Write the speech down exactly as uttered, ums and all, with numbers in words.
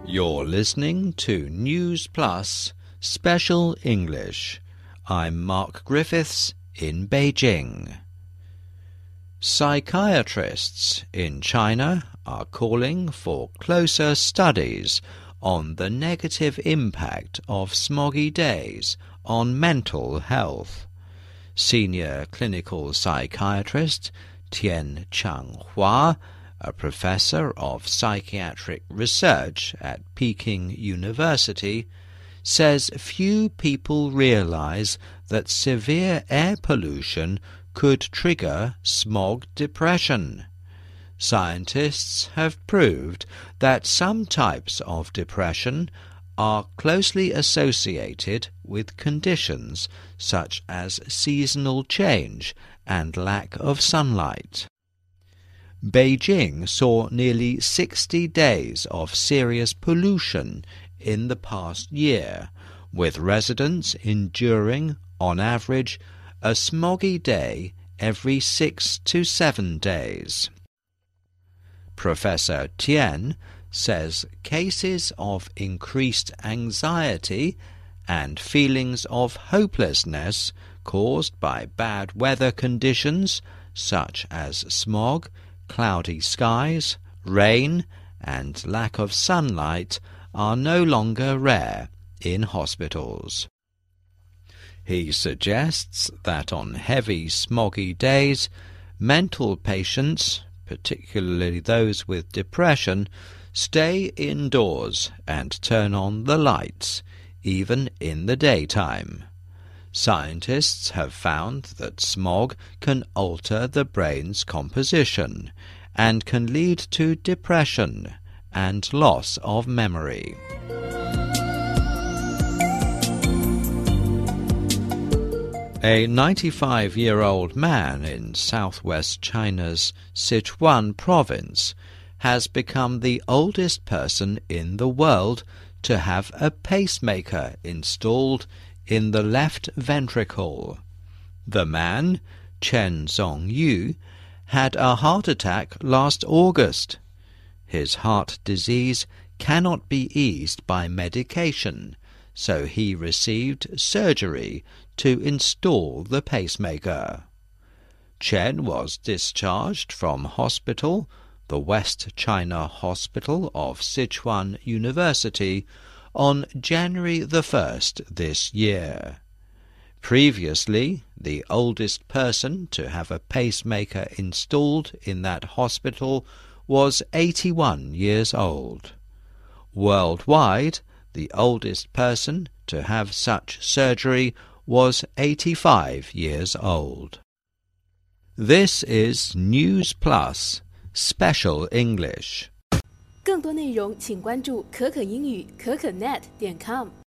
You're listening to News Plus Special English. I'm Mark Griffiths in Beijing. Psychiatrists in China are calling for closer studies on the negative impact of smoggy days on mental health. Senior clinical psychiatrist Tian Changhua, a professor of psychiatric research at Peking University, says few people realize that severe air pollution could trigger smog depression. Scientists have proved that some types of depression are closely associated with conditions such as seasonal change and lack of sunlight. Beijing saw nearly sixty days of serious pollution in the past year, with residents enduring, on average, a smoggy day every six to seven days. Professor Tian says cases of increased anxiety and feelings of hopelessness caused by bad weather conditions such as smog, cloudy skies, rain, and lack of sunlight are no longer rare in hospitals. He suggests that on heavy smoggy days, mental patients, particularly those with depression, stay indoors and turn on the lights, even in the daytime. Scientists have found that smog can alter the brain's composition and can lead to depression and loss of memory. A ninety-five-year-old man in southwest China's Sichuan province has become the oldest person in the world to have a pacemaker installed in the left ventricle. The man, Chen Zhongyu, had a heart attack last August. His heart disease cannot be eased by medication, so he received surgery to install the pacemaker. Chen was discharged from hospital, the West China Hospital of Sichuan University, on January the first this year. Previously, the oldest person to have a pacemaker installed in that hospital was eighty-one years old. Worldwide, the oldest person to have such surgery was eighty-five years old. This is News Plus Special English. 更多内容请关注可可英语可可 net 点 com。